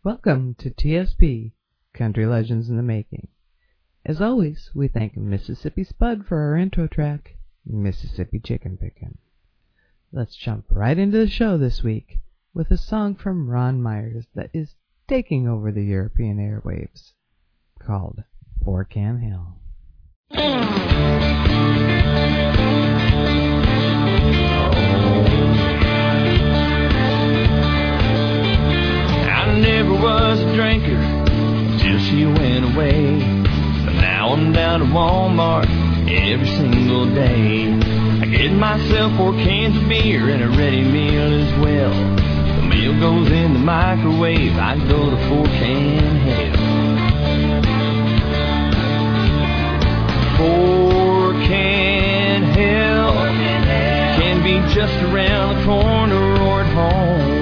Welcome to TSP, Country Legends in the Making. As always, we thank Mississippi Spud for our intro track, Mississippi Chicken Pickin'. Let's jump right into the show this week with a song from Ron Myers that is taking over the European airwaves, called For Can Hill. I never was a drinker till she went away, but now I'm down to Walmart every single day. I get myself 4 cans of beer and a ready meal as well. The meal goes in the microwave, I go to 4 Can Hell. 4 Can Hell can be just around the corner or at home.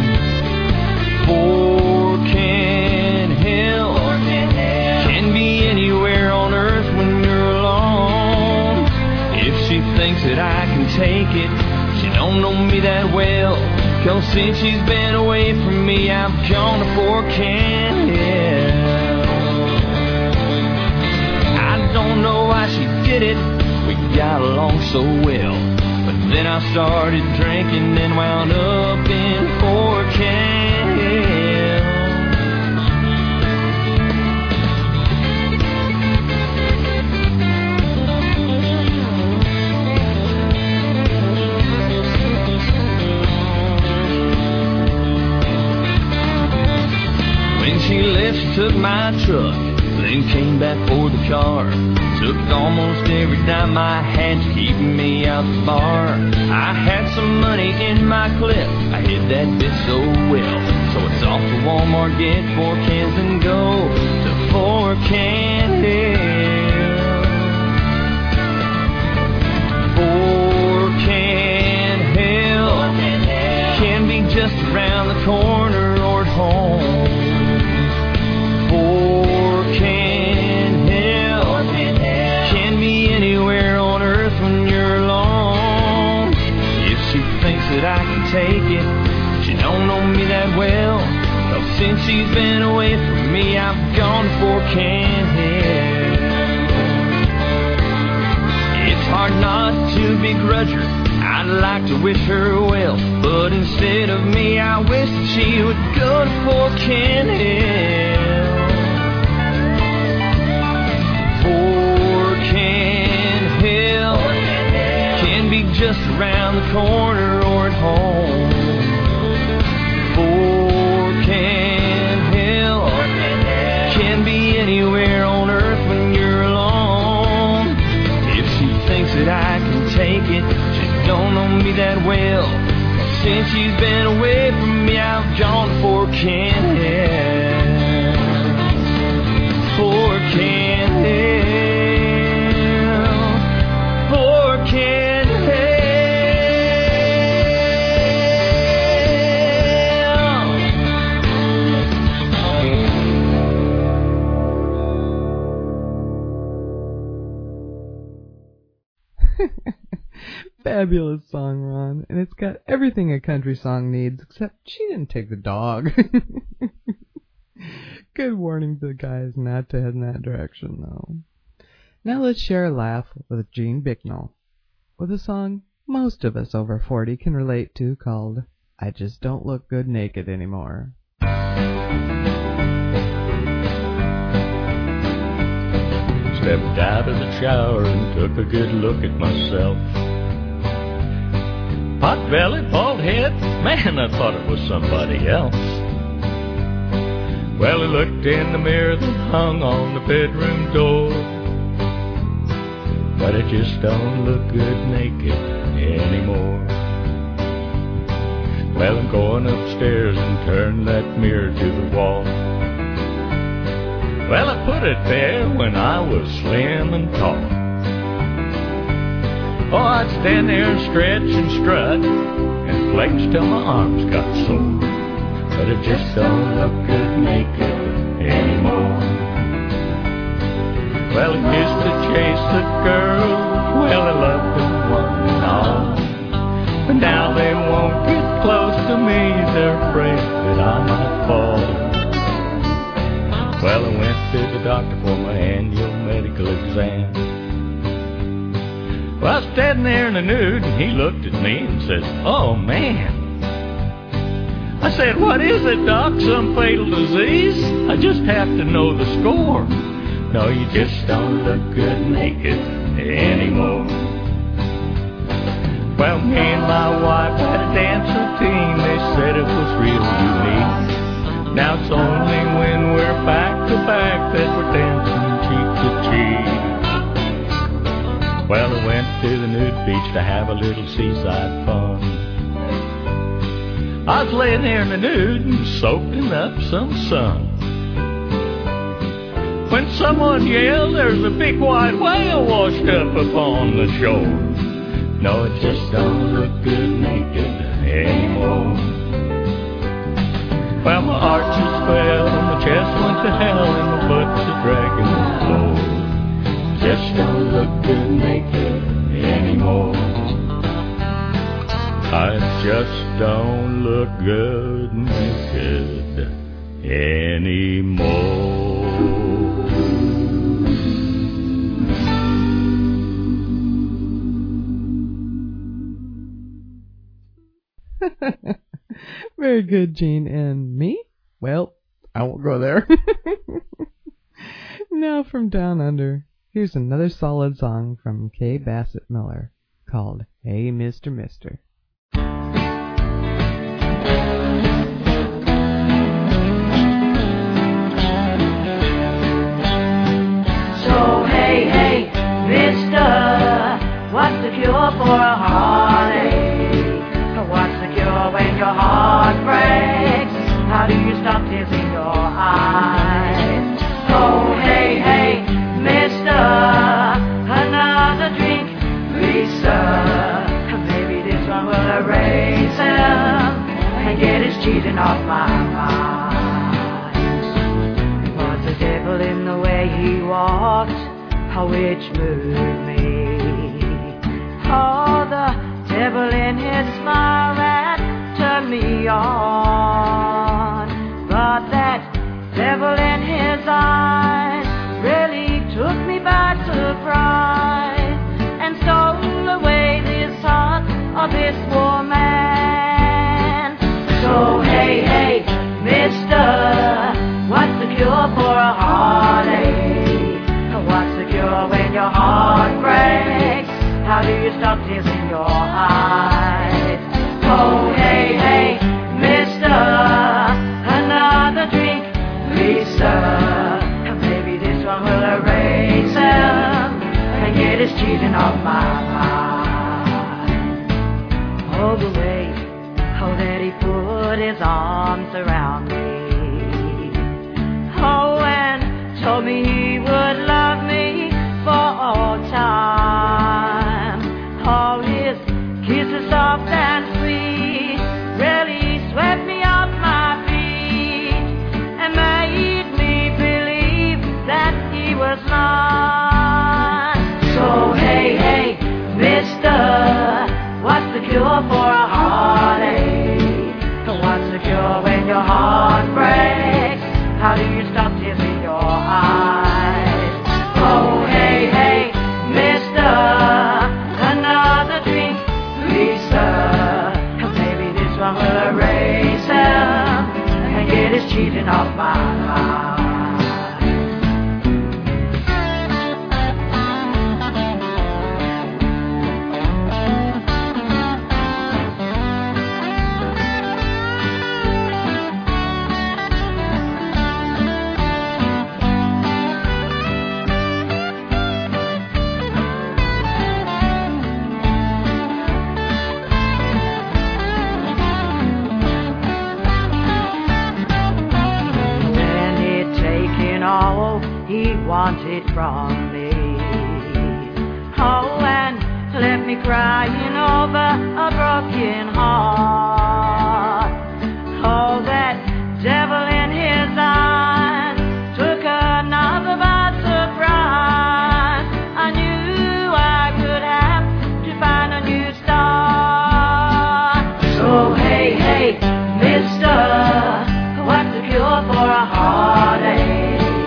4 Can Hell can be anywhere on earth when you're alone. If she thinks that I can take it, she don't know me that well. 'Cause since she's been away from me, I've gone to 4 Can Hell. I don't know why she did it, we got along so well. But then I started drinking and wound up in 4 Can Hell. When she left, she took my truck, then came back for the car. Took almost every dime I had to keep me out the bar. I had some money in my clip, I hid that bit so well. So it's off to Walmart, get 4 cans and go to 4 Can Hell. 4 Can Hell can be just around the corner or at home. 4 Can Hell can be anywhere on earth when you're alone. If she thinks that I can take it, she don't know me that well. 'Cause since she's been away from me, I've gone to 4 Can Hell. It's hard not to begrudge her, I'd like to wish her well, but instead of me, I wish that she would go to 4 Can Hell. 4 Can Hell can be just around the corner or at home. 4 Can Hell can be anywhere on earth when you're alone. If she thinks that I can take it, she don't know me that well. Since she's been away from me, I've gone to 4 Can Hell. 4 Can Hell. 4 Can Hell. Fabulous song, Ron, and it's got everything a country song needs, except she didn't take the dog. Good warning to the guys not to head in that direction, though. Now let's share a laugh with Gene Bicknell, with a song most of us over 40 can relate to, called I Just Don't Look Good Naked Anymore. Stepped out of the shower and took a good look at myself. Pot belly, bald head, man, I thought it was somebody else. Well, I looked in the mirror that hung on the bedroom door, but I just don't look good naked anymore. Well, I'm going upstairs and turn that mirror to the wall. Well, I put it there when I was slim and tall. Oh, I'd stand there and stretch and strut and flex till my arms got sore, but I just don't look good naked anymore. Well, I used to chase the girls, well, I loved them one and all, but now they won't get close to me, they're afraid that I might fall. Well, I went to the doctor for my annual medical exam. Well, I was standing there in the nude, and he looked at me and says, "Oh, man." I said, "What is it, Doc? Some fatal disease? I just have to know the score." "No, you just don't look good naked anymore." Well, me and my wife had a dance routine. They said it was real unique. Now it's only when we're back to back that we're dancing cheek to cheek. Well, I went to the nude beach to have a little seaside fun. I was laying there in the nude and soaking up some sun, when someone yelled, "There's a big white whale washed up upon the shore." No, it just don't look good naked anymore. Well, my arches fell, my chest went to hell, and my butt's a dragging the floor. Just don't look good naked anymore. I just don't look good naked anymore. Very good, Gene. And me? Well, I won't go there. Now from Down Under, here's another solid song from Kay Bassett Miller called Hey Mr. Mister. So hey, hey, mister, what's the cure for a heartache? What's the cure when your heart breaks? How do you stop tears in your eyes? Oh, hey, hey, mister, another drink, please, sir. Maybe this one will erase him and get his cheating off my mind. Was the devil in the way he walked, which moved me? Oh, the devil in his smile that turned me on. But that devil in his eyes really took me by surprise and stole away this heart of this poor man. So hey, hey, mister, what's the cure for a heartache? What's the cure when your heart breaks? How do you stop tears in your eyes? Oh, hey, hey, mister, another drink, please, sir. Maybe this one will erase him and get his cheating off my mind. Oh, the way, oh, that he put his arms around me. Oh, and told me he would love me for all time. All his kisses soft and sweet really swept me off my feet and made me believe that he was mine. So hey, hey, mister, what's the cure for a heartache? What's the cure when your heart breaks? How do you stop tears in your eyes? Oh, hey, hey, mister, another drink, please, sir. Maybe this one will erase him and get his cheating off my mind. He wanted from me. Oh, and left me crying over a broken heart. Oh, that devil in his eyes took another by surprise. I knew I would have to find a new start. So hey, hey, mister, what's the cure for a heartache?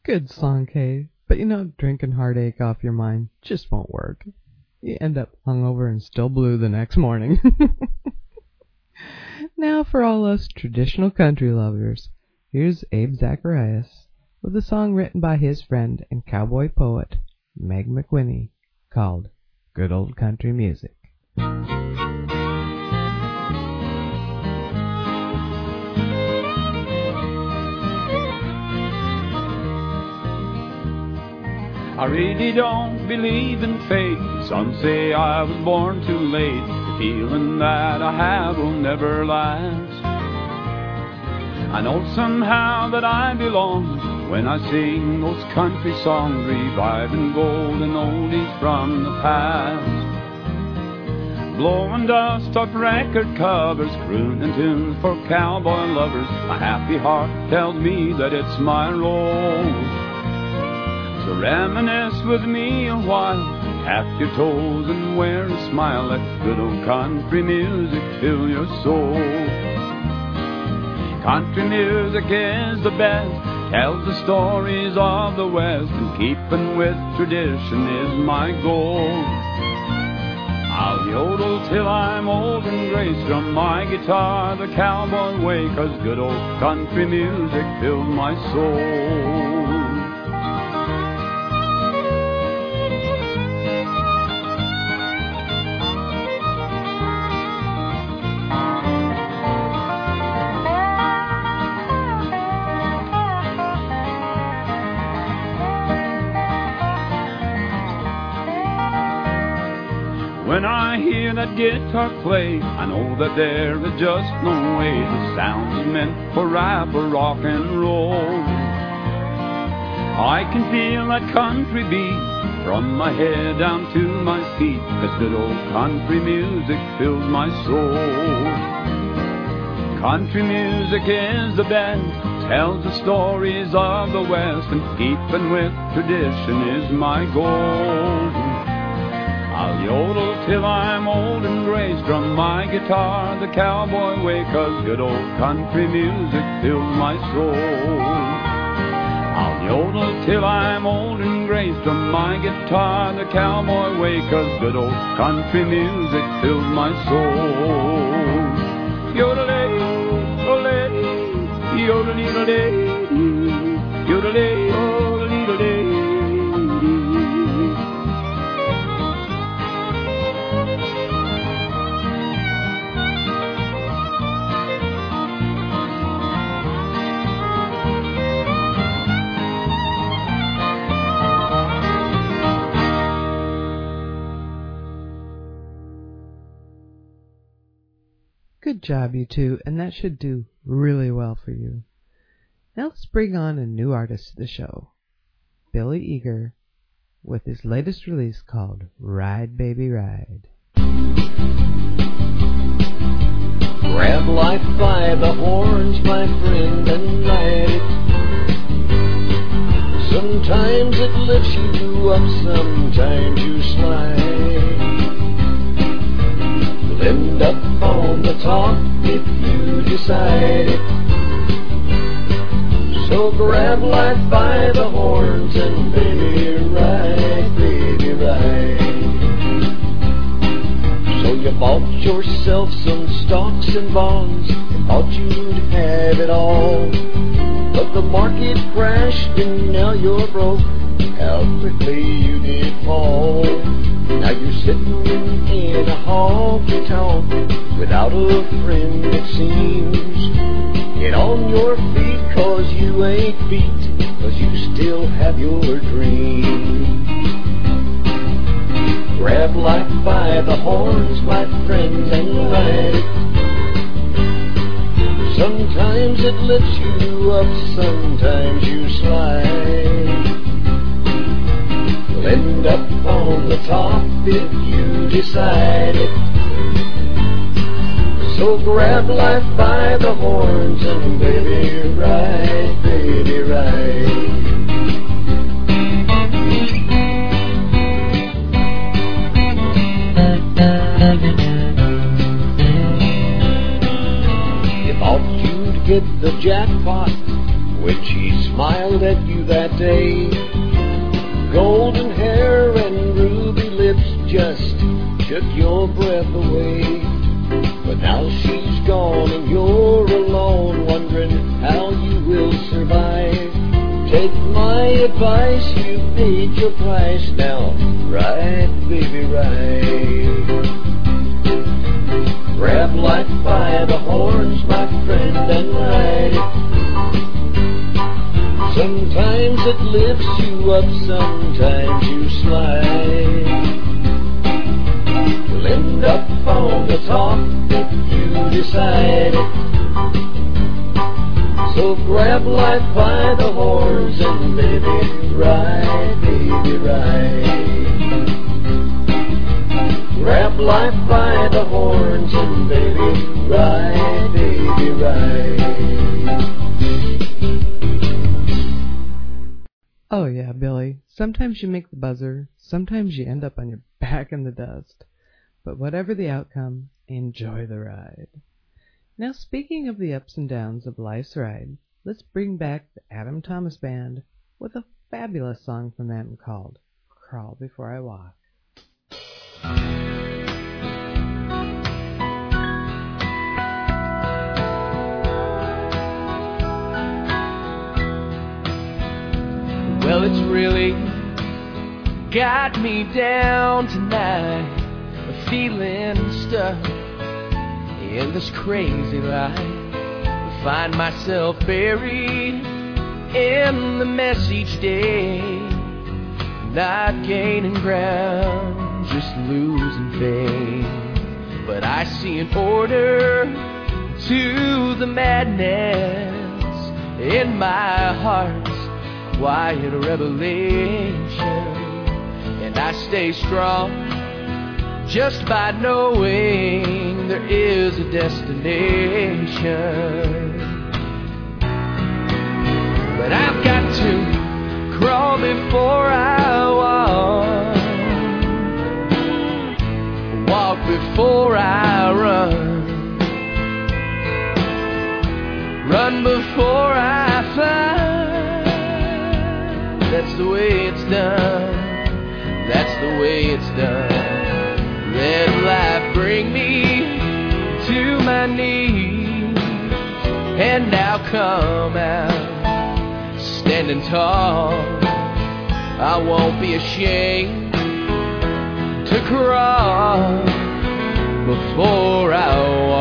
Good song, Kay. But you know, drinking heartache off your mind just won't work. You end up hungover and still blue the next morning. Now for all us traditional country lovers, here's Abe Zacharias with a song written by his friend and cowboy poet, Meg McWhinney, called Good Old Country Music. I really don't believe in fate. Some say I was born too late. The feeling that I have will never last. I know somehow that I belong when I sing those country songs, reviving golden oldies from the past. Blowing dust off record covers, crooning tunes for cowboy lovers. My happy heart tells me that it's my role. So reminisce with me a while, tap your toes and wear a smile. Let good old country music fill your soul. Country music is the best, tells the stories of the West, and keeping with tradition is my goal. I'll yodel till I'm old and gray, strum my guitar the cowboy way, 'cause good old country music fills my soul. When I hear that guitar play, I know that there is just no way the sound is meant for rap or rock and roll. I can feel that country beat from my head down to my feet. This good old country music fills my soul. Country music is the best, tells the stories of the West, and keeping with tradition is my goal. I'll yodel till I'm old and gray, strum my guitar the cowboy way, 'cause good old country music fills my soul. I'll yodel till I'm old and gray, strum my guitar the cowboy way, 'cause good old country music fills my soul. Yodel-ay, ole, yodel-ee-le-day, yodel-ay, ole-ee-le-day. Good job, you two, and that should do really well for you. Now let's bring on a new artist to the show, Billy Eager, with his latest release called Ride Baby Ride. Grab life by the horns, my friend, and ride it. Sometimes it lifts you up, sometimes you slide. End up on the top if you decide it. So grab life by the horns and baby ride, baby ride. So you bought yourself some stocks and bonds and thought you'd have it all, but the market crashed and now you're broke. How quickly you did fall. Now you're sitting in a honky-tonk without a friend, it seems. Get on your feet, 'cause you ain't beat, 'cause you still have your dream. Grab life by the horns, my friend, and ride it. Sometimes it lifts you up, sometimes you slide. You'll end up on the top if you decide it. So grab life by the horns and baby ride, baby ride. You thought you'd get the jackpot when she smiled at you that day. Golden hair and ruby lips just took your breath away. But now she's gone and you're alone, wondering how you will survive. Take my advice, you've paid your price now. Right, baby, right. Grab life by the horns, my friend, and ride it. Sometimes it lifts you up, sometimes you slide. You'll end up on the top if you decide it. So grab life by the horns and baby, ride, baby, ride. Grab life by the horns and baby, ride, baby, ride. Oh yeah, Billy, sometimes you make the buzzer, sometimes you end up on your back in the dust. But whatever the outcome, enjoy the ride. Now, speaking of the ups and downs of life's ride, let's bring back the Adam Thomas Band with a fabulous song from them called Crawl Before I Walk. Well, it's really got me down tonight, feeling stuck in this crazy life. Find myself buried in the mess each day, not gaining ground, just losing faith. But I see an order to the madness in my heart's quiet revelation, and I stay strong just by knowing there is a destination. But I've got to crawl before I walk before I run before I find. That's the way it's done, that's the way it's done. Let life bring me to my knees, and I'll come out standing tall. I won't be ashamed to crawl before I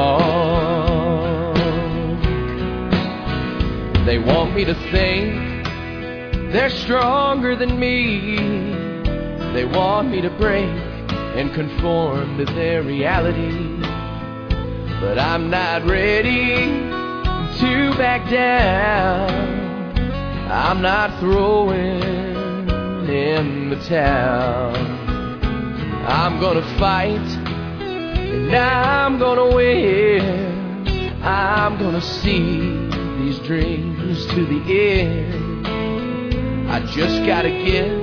walk. They want me to think they're stronger than me. They want me to break and conform to their reality. But I'm not ready to back down. I'm not throwing in the towel. I'm gonna fight and I'm gonna win. I'm gonna see these dreams to the end. I just gotta get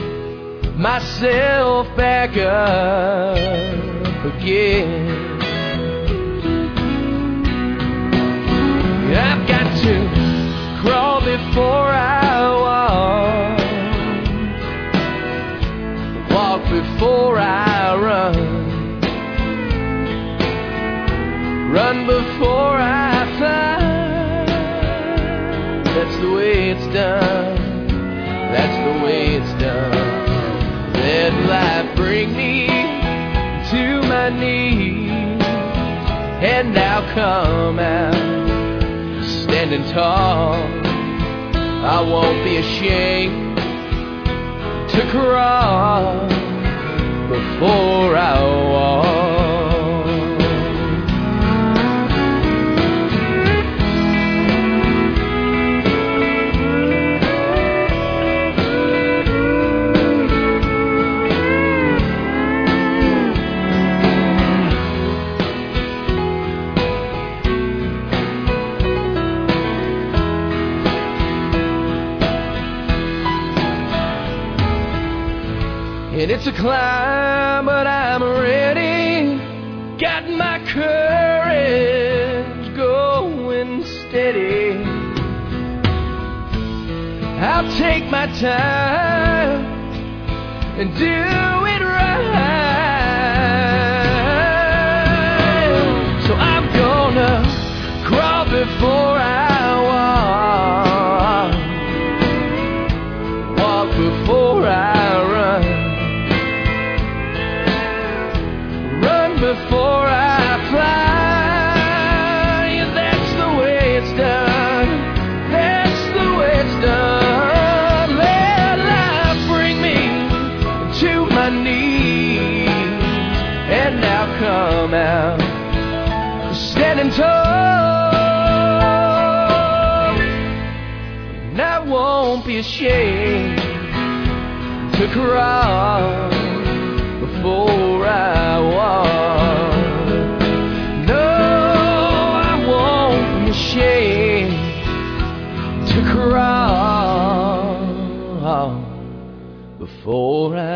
myself back up again. I've got to crawl before I walk before I run before I find. That's the way it's done, that's the way it's done. Let life bring me to my knees, and I'll come out standing tall. I won't be ashamed to crawl before I walk. And it's a climb, but I'm ready. Got my courage going steady. I'll take my time and do it right. So I'm gonna crawl before I walk before I run before I fly. Yeah, that's the way it's done. That's the way it's done. Let life bring me to my knees, and now come out standing tall. And I won't be ashamed to crawl before I walk. No, I won't be ashamed to crawl before I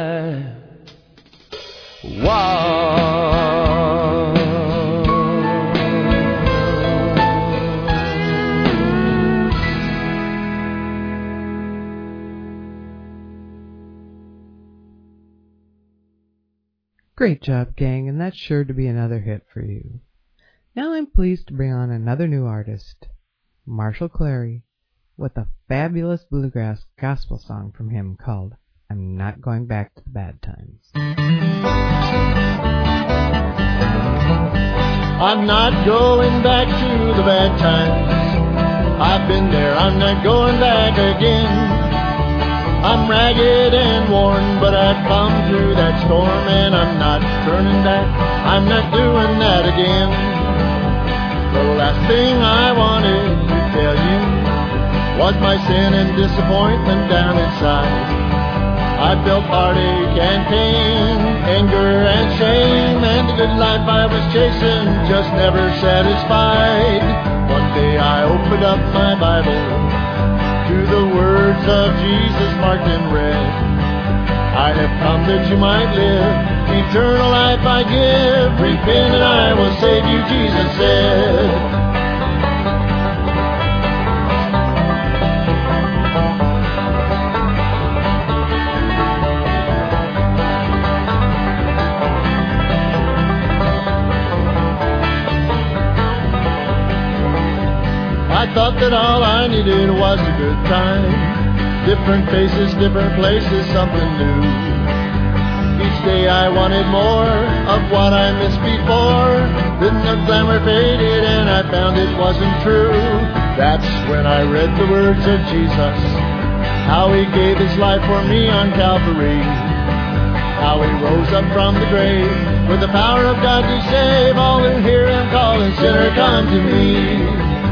walk. Great job, gang, and that's sure to be another hit for you. Now I'm pleased to bring on another new artist, Marshall Clary, with a fabulous bluegrass gospel song from him called I'm Not Going Back to the Bad Times. I'm not going back to the bad times. I've been there, I'm not going back again. I'm ragged and worn, but I've come through that storm, and I'm not turning back. I'm not doing that again. The last thing I wanted to tell you was my sin and disappointment down inside. I felt heartache and pain, anger and shame, and the good life I was chasing just never satisfied. One day I opened up my Bible to the words of Jesus marked in red. I have come that you might live, eternal life I give. Repent and I will save you, Jesus said. I thought that all I needed was a good time. Different faces, different places, something new. Each day I wanted more of what I missed before. Then the glamour faded and I found it wasn't true. That's when I read the words of Jesus, how he gave his life for me on Calvary, how he rose up from the grave with the power of God to save all who hear him calling, sinner, come to me.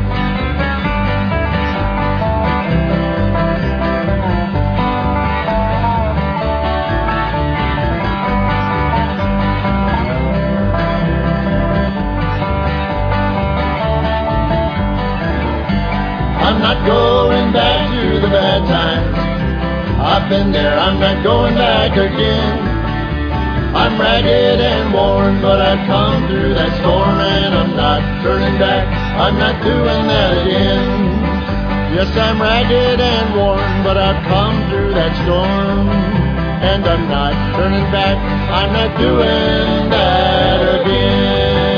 I'm not going back to the bad times. I've been there, I'm not going back again. I'm ragged and worn, but I've come through that storm, and I'm not turning back. I'm not doing that again. Yes, I'm ragged and worn, but I've come through that storm, and I'm not turning back. I'm not doing that again.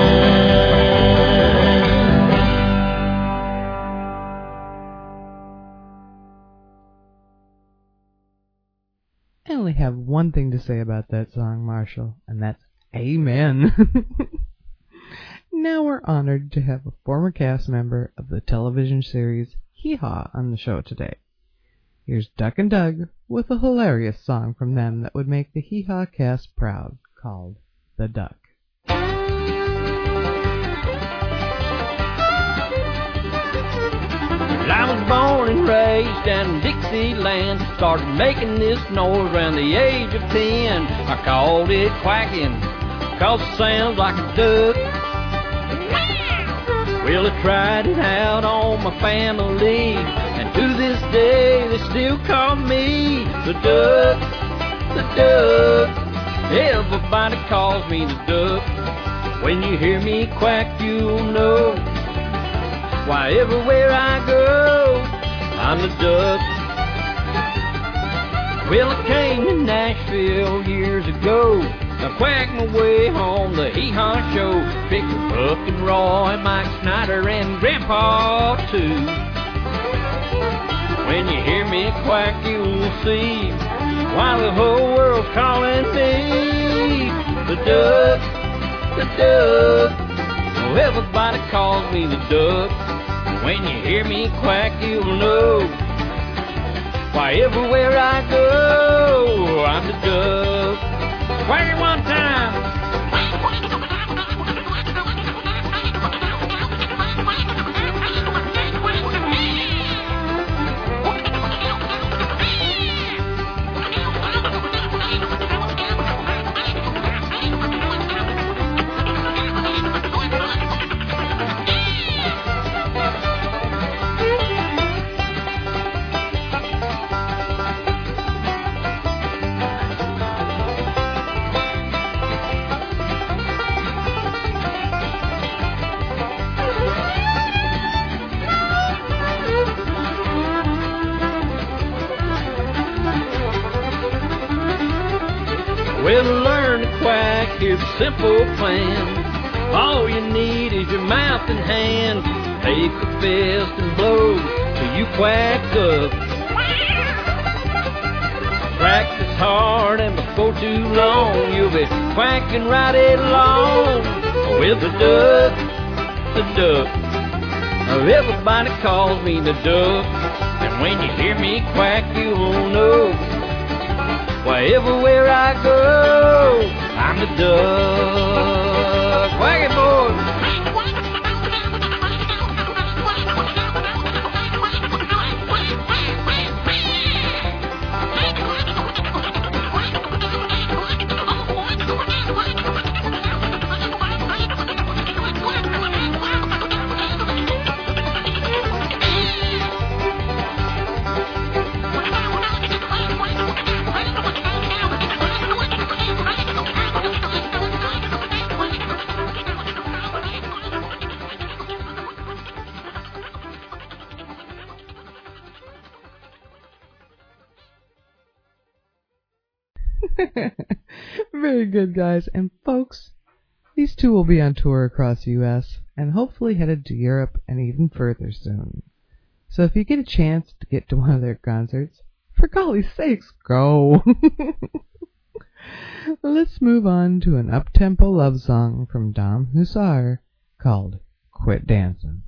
I only have one thing to say about that song, Marshall, and that's amen. Now we're honored to have a former cast member of the television series Hee Haw on the show today. Here's Duck and Doug with a hilarious song from them that would make the Hee Haw cast proud, called The Duck. I was born and raised down in Dixieland. Started making this noise around the age of 10. I called it quacking, 'cause it sounds like a duck. Well, I tried it out on my family, and to this day they still call me the duck, the duck. Everybody calls me the duck. When you hear me quack, you'll know. Why, everywhere I go, I'm the duck, Well, I came to Nashville years ago. I quacked my way home the Hee-Haw show. Picked up Buck and Roy, Mike Snyder, and Grandpa, too. When you hear me quack, you'll see why the whole world's calling me the Duck, the Duck. Oh, everybody calls me the Duck. When you hear me quack, you'll know why everywhere I go, I'm the Duck. Quack it one time. Well, to learn to quack, here's a simple plan. All you need is your mouth and hand. Take a fist and blow till you quack up. Practice hard and before too long you'll be quacking right along with the Duck, the Duck. Everybody calls me the Duck, and when you hear me quack, you'll know why everywhere I go, I'm the Duck. Quack it, boys. Very good, guys. And folks, these two will be on tour across the U.S. and hopefully headed to Europe and even further soon. So if you get a chance to get to one of their concerts, for golly sakes, go! Let's move on to an up-tempo love song from Dom Hussar called Quit Dancing.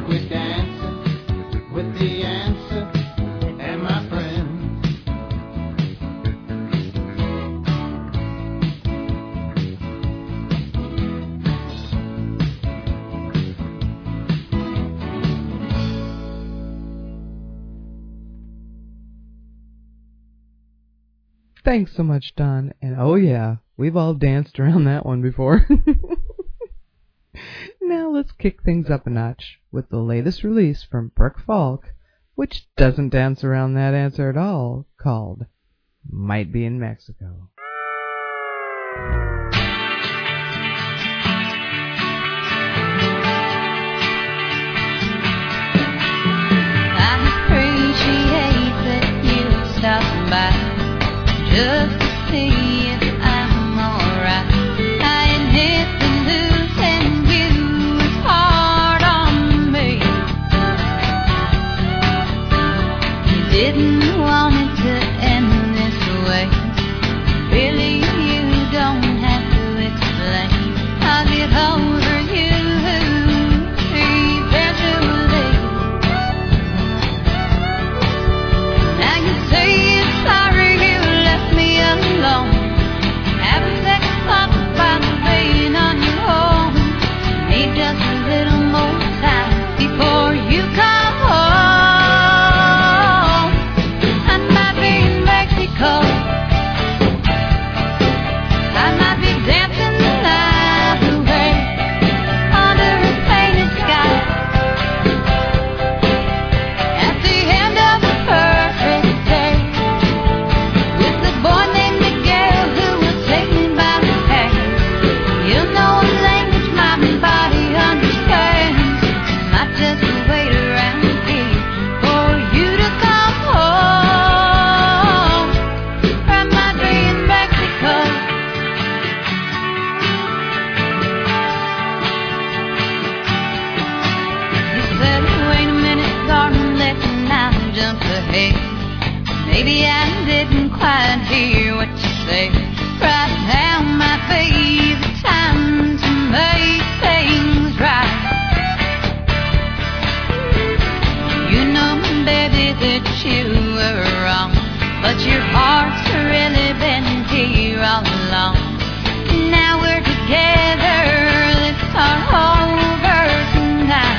quit dancing with the answer and my friend. Thanks so much, Don. And oh yeah, we've all danced around that one before. Now let's kick things up a notch with the latest release from Brooke Falk, which doesn't dance around that answer at all, called Might Be in Mexico. I appreciate that you stopped by just to see if I'm alright. I admit that losing you is hard on me. You didn't want it to end this way. Really, you don't have to explain. I'll get over you eventually. Now you say you're sorry you left me alone. Have a second thought about being on your own. Need just a little more time before you come home. I might be in Mexico. I might be dancing the night away under a painted sky. At the end of a perfect day, with a boy named Miguel who will take me by the hand. You know a language my body understands. Might just wait around here for you to come home. I might be in Mexico. You said, wait a minute, darling, let me now jump ahead. Maybe I didn't quite hear what you said. Right now might be the time to make things right. You know, baby, that you were wrong, but your heart's really been here all along. Now we're together, let's start over tonight.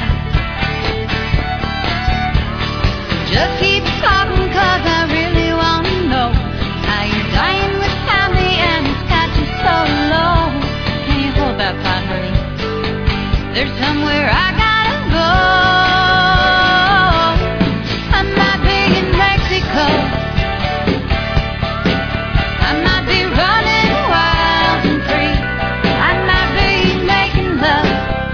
Just keep talking, 'cause I really wanna know how you're dying without me, and it's got you so low. Can you hold that thought, honey? There's somewhere I gotta go. I might be in Mexico. I might be running wild and free. I might be making love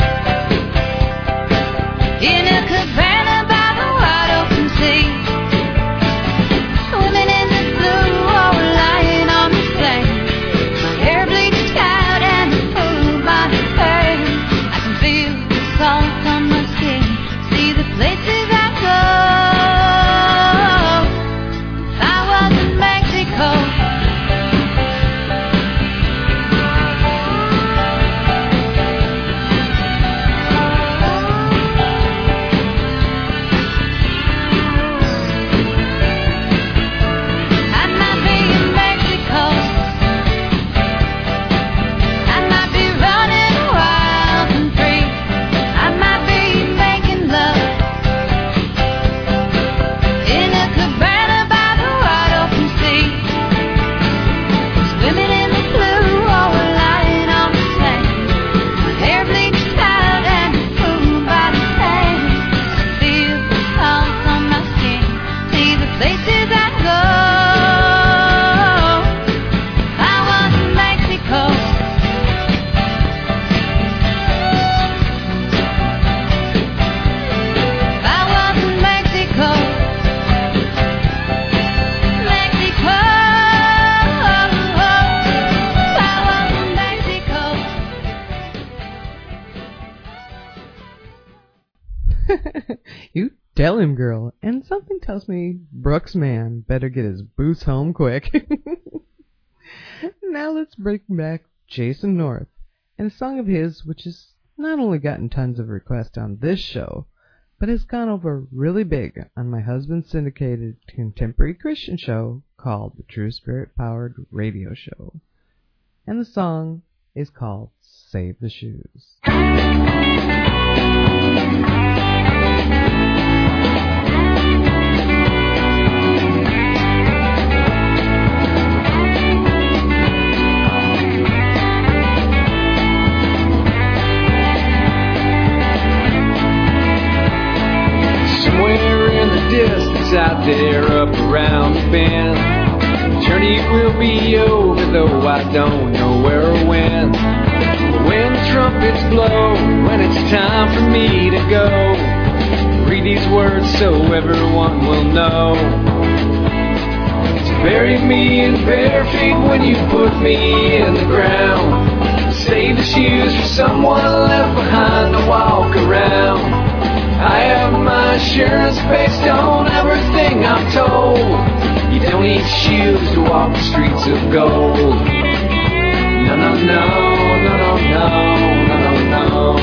in a cabana by the wide open sea. Swimming in the blue or lying on the sand. My hair bleached out and the food by the face. I can feel the salt on my skin. See the places I go. If I was in Mexico. I might be in Mexico. I might be running wild and free. I might be making love in a cabana by the wide open sea. Swimming in the blue or lying on the sand. My hair bleached out and food by the sand. Feel the salt on my skin. See the places I go. If I was in Mexico. If I was in Mexico. Mexico. If I was in Mexico. You tell him, girl. And something tells me Brooks' man better get his boots home quick. Now let's bring back Jason North and a song of his which has not only gotten tons of requests on this show, but has gone over really big on my husband's syndicated contemporary Christian show called the True Spirit Powered Radio Show. And the song is called Save the Shoes. Somewhere in the distance out there up around the bend, the journey will be over, though I don't know where or when. But when the trumpets blow, when it's time for me to go, read these words so everyone will know. So bury me in bare feet when you put me in the ground. Save the shoes for someone left behind to walk around. I have my assurance based on everything I'm told. You don't need shoes to walk the streets of gold. No, no, no, no, no, no, no, no, no.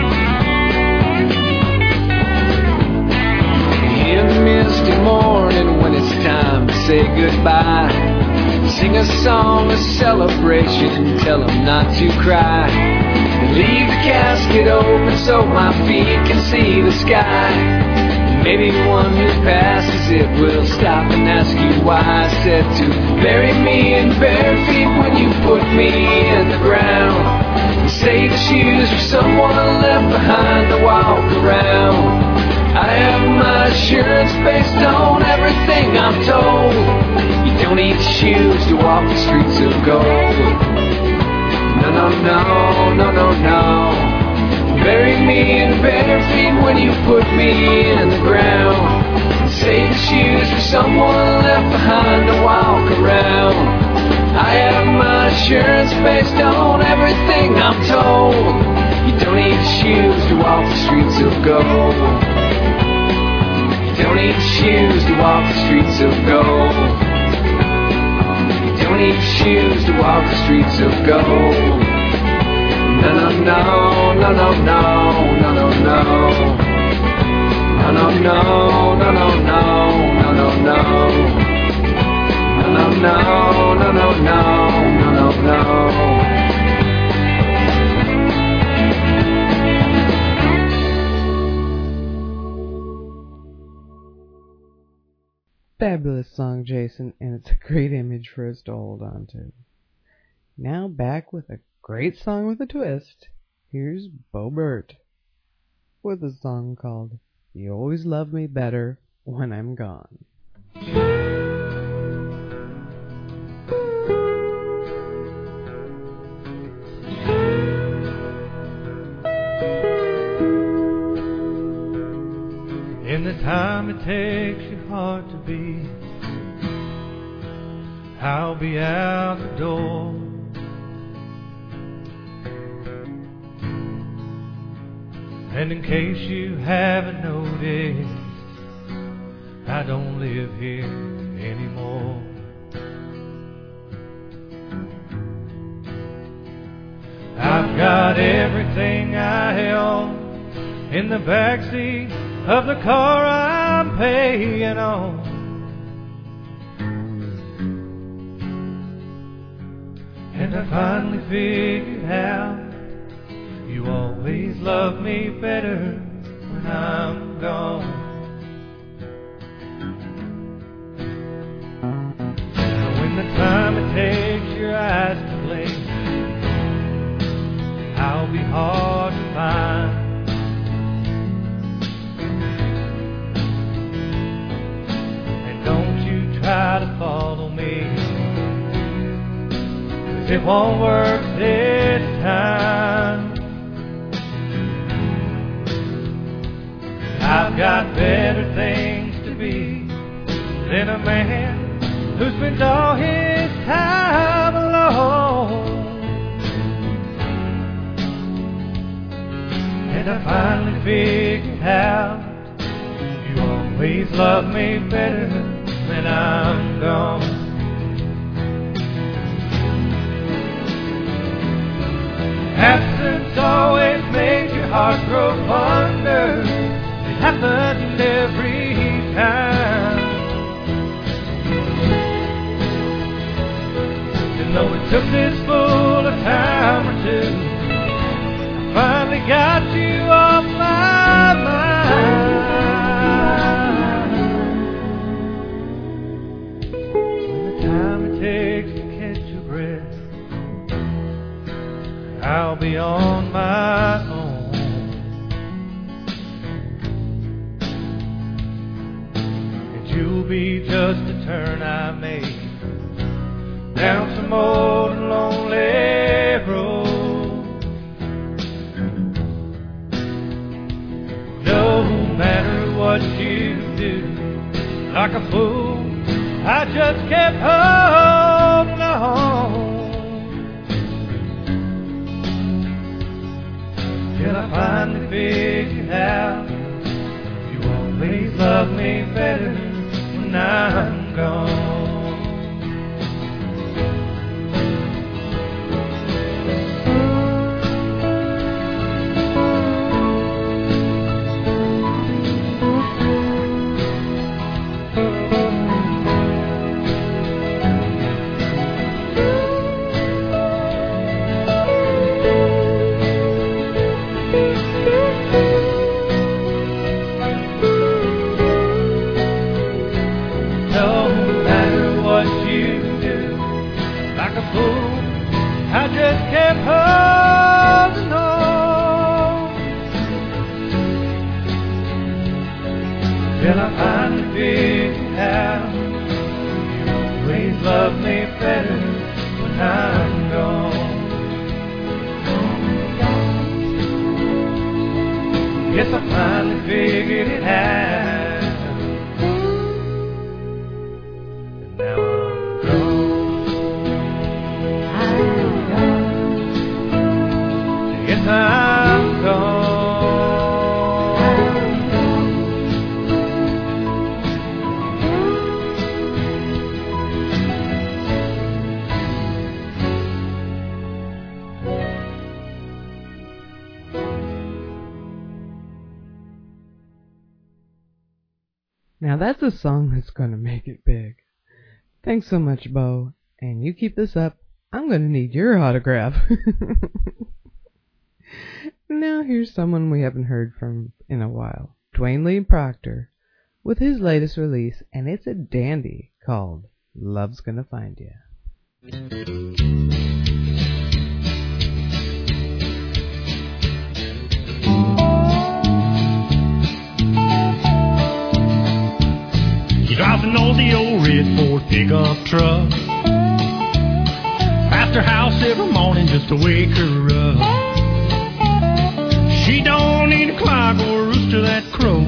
In the misty morning when it's time to say goodbye, sing a song of celebration, tell them not to cry. Leave the casket open so my feet can see the sky. Maybe one who passes it will stop and ask you why I said to bury me in bare feet when you put me in the ground. And save the shoes for someone left behind to walk around. I have my assurance based on everything I'm told. You don't need shoes to walk the streets of gold. No, no, no, no, no, no. Bury me in bare feet when you put me in the ground. Save the shoes for someone left behind to walk around. I have my assurance based on everything I'm told. You don't need shoes to walk the streets of gold. You don't need shoes to walk the streets of gold. Don't need shoes to walk the streets of gold. No, no, no, no, no, no, no, no, no. No, no, no, no, no, no, no, no, no. No, no, no, no, no, no, no, no. Fabulous song, Jason, and it's a great image for us to hold on to. Now back with a great song with a twist. Here's Bo Burt with a song called You Always Love Me Better When I'm Gone. In the time it takes your heart to beat, I'll be out the door. And in case you haven't noticed, I don't live here anymore. I've got everything I held in the backseat of the car I'm paying on. And I finally figured out you always love me better when I'm gone. So when the time it takes your eyes to blink, I'll be hard to find. Try to follow me, 'cause it won't work this time. I've got better things to be than a man who spends all his time alone. And I finally figured out you always love me better when I'm gone. Absence always makes your heart grow fonder. It happens be just a turn I made down some old and lonely road. No matter what you do, like a fool, I just kept holding on till I finally figured out you always love me better when I'm gone. I just kept holding on till I finally figured out you always love me better when I'm gone. Yes, I finally figured it out. I'm gone. Now that's a song that's going to make it big. Thanks so much, Bo. And you keep this up, I'm going to need your autograph. Now here's someone we haven't heard from in a while. Dwayne Lee Proctor with his latest release, and it's a dandy called Love's Gonna Find Ya. He drives an old red Ford pickup truck past her house every morning just to wake her up. She don't need a clock or a rooster that crows.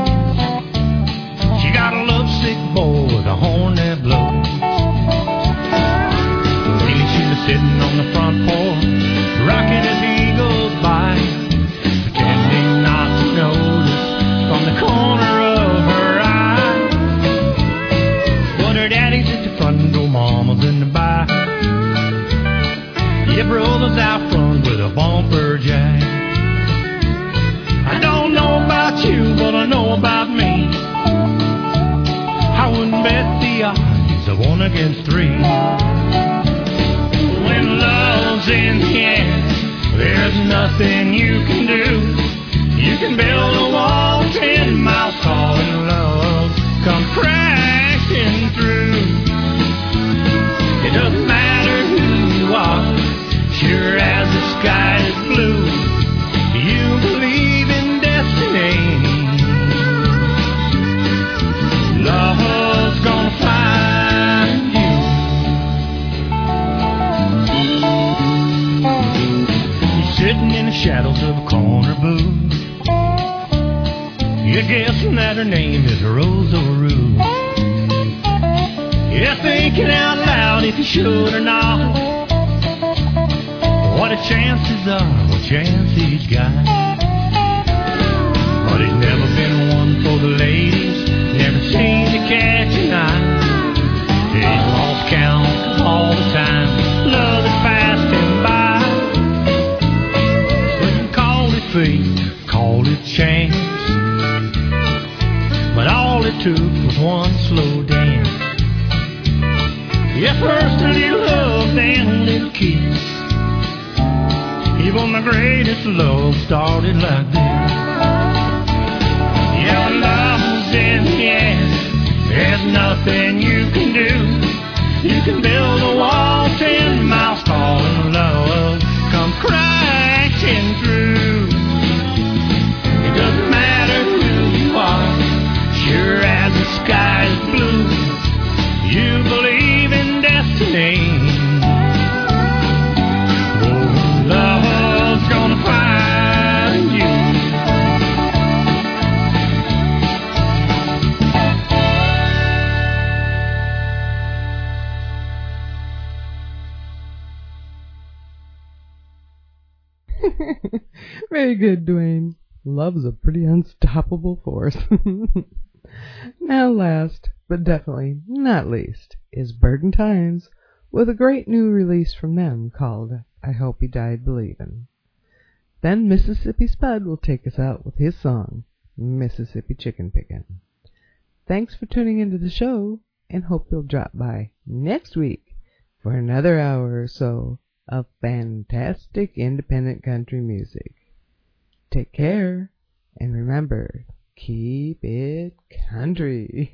She got a lovesick boy with a horn that blows. Lately she's been sitting on the front porch, rocking as he goes by, pretending not to notice from the corner of her eye. But her daddy's at the front door, mama's in the back. Yeah, brother's out front with a bumper jack. I don't know about you, but I know about me. I wouldn't bet the odds of 1 against 3. When love's in the air, there's nothing you can do. You can build a wall 10 miles tall and love come crashing through. It doesn't matter who you are, sure as the sky is blue. You believe in destiny. Love's gonna find you. You're sitting in the shadows of a corner booth. You're guessing that her name is Rosa Rue. You're thinking out loud if you should or not. What a chances are, what chance he's got. But he's never been one for the ladies, never seemed to catch an eye. He's lost count all the time, love has passed him by. So you call it fate, call it chance, but all it took was one slow dance. Yeah, first a little love, then a little kiss. Even the greatest love started like this. Yeah, love's in the air, there's nothing you can do. You can build a wall 10 miles tall and love come crashing through. It doesn't matter who you are, sure as the sky is blue. Very good, Dwayne. Love's a pretty unstoppable force. Now last, but definitely not least, is Burden Times with a great new release from them called I Hope He Died Believin'. Then Mississippi Spud will take us out with his song, Mississippi Chicken Pickin'. Thanks for tuning into the show, and hope you'll drop by next week for another hour or so of fantastic independent country music. Take care, and remember, keep it country.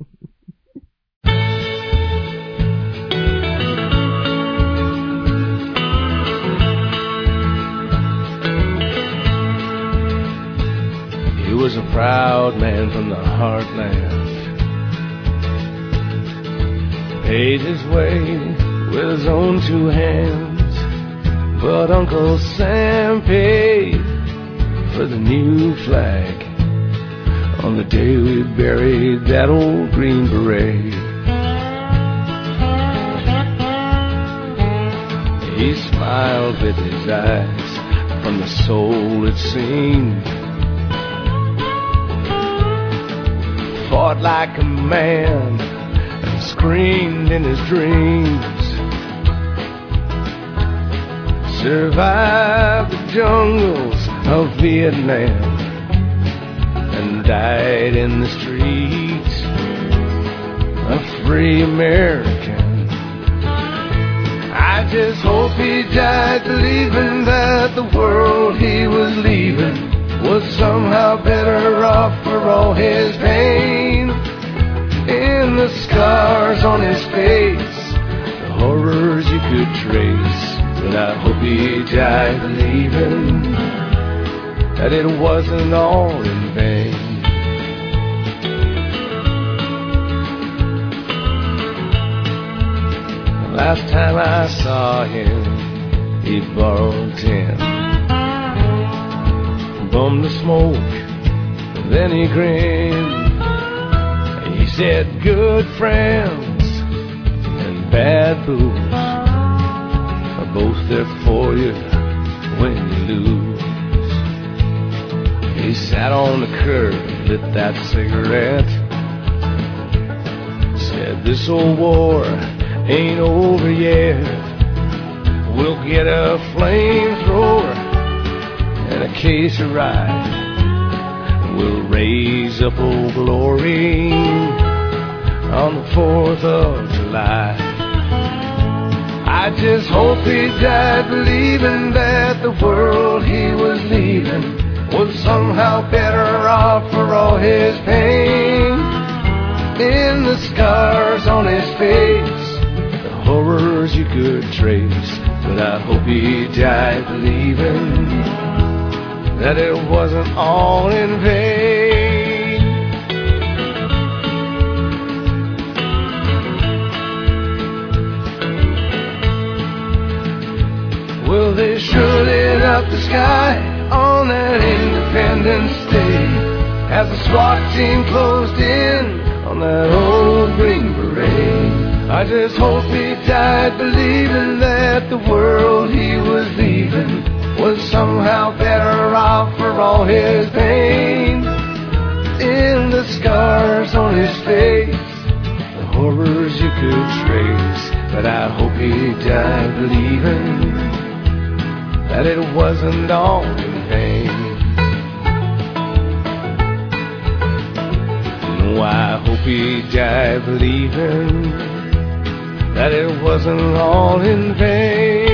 He was a proud man from the heartland, paid his way with his own two hands, but Uncle Sam paid for the new flag on the day we buried that old Green Beret. He smiled with his eyes from the soul, it seemed, fought like a man and screamed in his dreams, survived the jungles of Vietnam and died in the streets, a free American. I just hope he died believing that the world he was leaving was somehow better off for all his pain. In the scars on his face, the horrors you could trace, but I hope he died believing that it wasn't all in vain. The last time I saw him, he borrowed 10, bummed the smoke, then he grinned. He said, good friends and bad booze are both there for you when you lose. He sat on the curb, lit that cigarette, said, this old war ain't over yet. We'll get a flamethrower and a case of rye. We'll raise up Old Glory on the 4th of July. I just hope he died believing that the world he was leaving was somehow better off for all his pain. In the scars on his face, the horrors you could trace, but I hope he died believing that it wasn't all in vain. Well, they sure lit up the sky on that Independence Day as the SWAT team closed in on that old Green Beret. I just hope he died believing that the world he was leaving was somehow better off for all his pain. In the scars on his face, the horrors you could trace, but I hope he died believing that it wasn't all in vain. No, I hope he died believing that it wasn't all in vain.